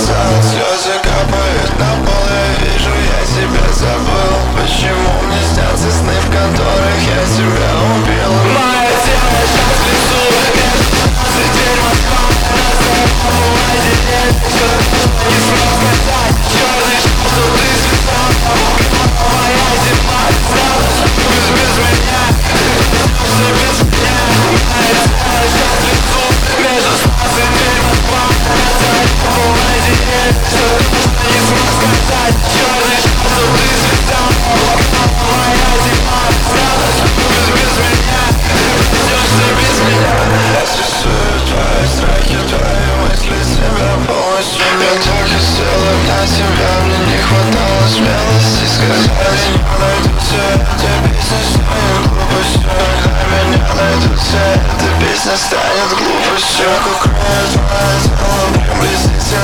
назад. Слезы капают на пол, я вижу, я тебя забыл. Почему мне снятся сны, в которых я тебя убил? Мое тело сейчас в лесу, теперь Москва, не смог сказать, черный шел, что ты звезда. Моя зима, осталась без меня, без меня. Мое тело сейчас в лесу, между слез, теперь Москва, не смог сказать, черный шел, что ты звезда. Моя зима, осталась без меня, без меня. Я рисую твои страхи, твои мысли, себя полностью. Я так хотел на тебя, мне не хватало смелости сказать. Меня найдутся, эта песня станет глупостью. Когда меня найдутся, эта песня станет глупостью. Как укроет твое тело, приблизится